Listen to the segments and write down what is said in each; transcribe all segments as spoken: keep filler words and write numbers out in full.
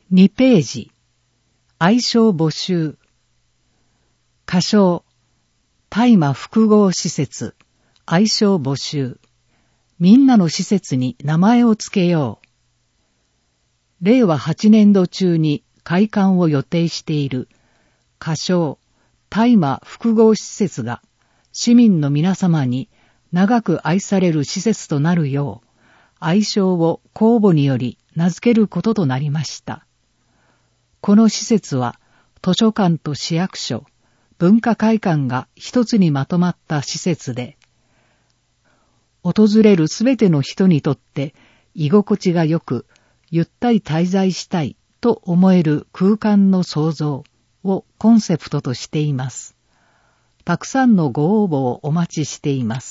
にページ、愛称募集。仮称、大麻複合施設、愛称募集。みんなの施設に名前をつけよう。れいわはちねんど中に開館を予定している仮称、大麻複合施設が市民の皆様に長く愛される施設となるよう、愛称を公募により名付けることとなりました。この施設は図書館と市役所、文化会館が一つにまとまった施設で、訪れるすべての人にとって居心地がよく、ゆったり滞在したいと思える空間の創造をコンセプトとしています。たくさんのご応募をお待ちしています。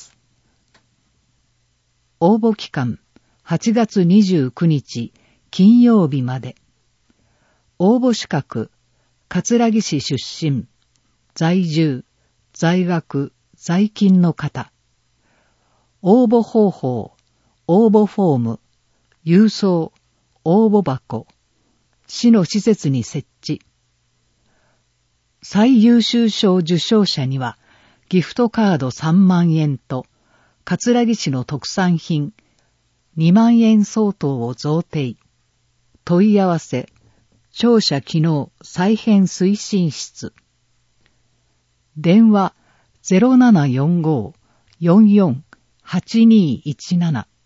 応募期間はちがつにじゅうくにち金曜日まで。応募資格、桂木市出身、在住、在学、在勤の方。応募方法、応募フォーム、郵送、応募箱、市の施設に設置。最優秀賞受賞者には、ギフトカードさんまんえんと、桂木市の特産品にまんえん相当を贈呈。問い合わせ、庁舎機能再編推進室。電話 ゼロななよんご よんよん はちにいちなな。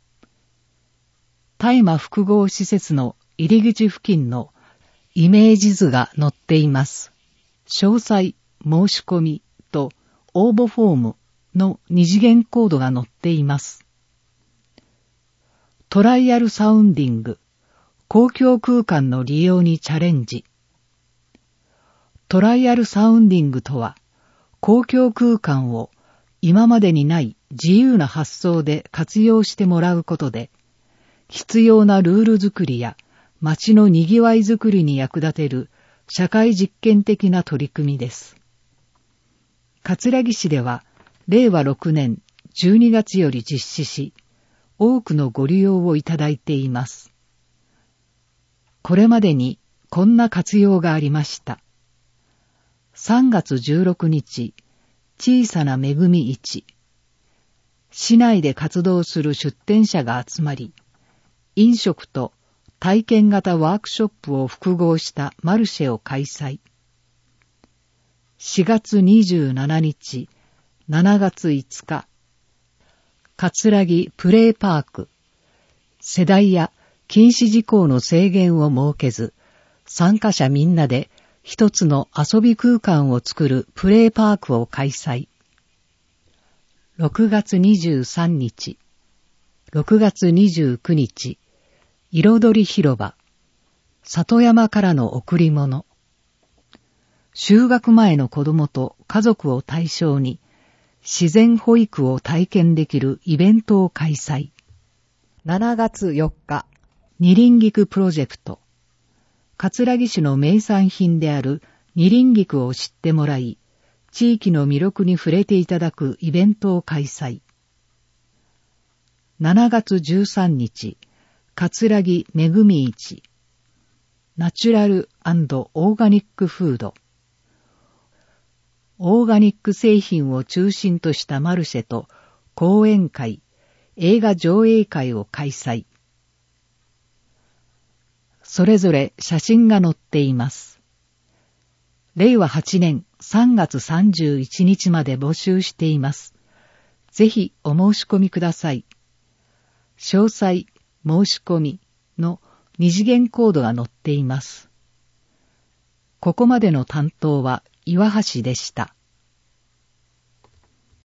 大麻複合施設の入り口付近のイメージ図が載っています。詳細、申し込みと応募フォームの二次元コードが載っています。トライアルサウンディング、公共空間の利用にチャレンジ。トライアルサウンディングとは、公共空間を今までにない自由な発想で活用してもらうことで、必要なルール作りや街のにぎわいづくりに役立てる社会実験的な取り組みです。桂木市では、れいわろくねんじゅうにがつより実施し、多くのご利用をいただいています。これまでにこんな活用がありました。さんがつじゅうろくにち、小さな恵み市。市内で活動する出店者が集まり、飲食と体験型ワークショップを複合したマルシェを開催。しがつにじゅうしちにち、しちがついつか、桂木プレイパーク。世代や禁止事項の制限を設けず、参加者みんなで一つの遊び空間を作るプレイパークを開催。ろくがつにじゅうさんにち、ろくがつにじゅうくにち、彩り広場、里山からの贈り物。就学前の子どもと家族を対象に、自然保育を体験できるイベントを開催。しちがつよっか、二輪菊プロジェクト。桂木市の名産品である二輪菊を知ってもらい、地域の魅力に触れていただくイベントを開催。しちがつじゅうさんにち、桂木めぐみ市。ナチュラル&オーガニックフード。オーガニック製品を中心としたマルシェと講演会、映画上映会を開催。それぞれ写真が載っています。れいわはちねんさんがつさんじゅういちにちまで募集しています。ぜひお申し込みください。詳細、申し込みの二次元コードが載っています。ここまでの担当は岩橋でした。